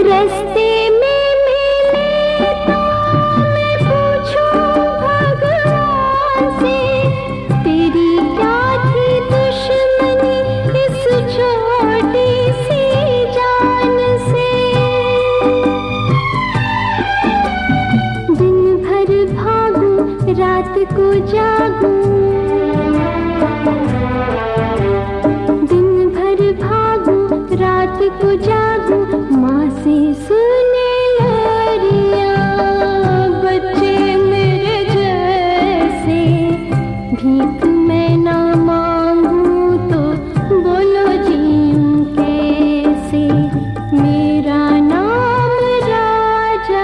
रास्ते में मिले तो मैं पूछूं भगवान से, तेरी क्या थी दुश्मनी इस छोटी सी जान से। दिन भर भागूं रात को जागूं, दिन भर भागूं रात को जागूं, माँ से सुने लोरियां बच्चे मेरे जैसे। भीख मैं ना मांगूं तो बोलो जीऊं कैसे, मेरा नाम राजा।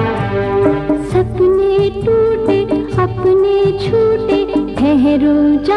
ठहरू जा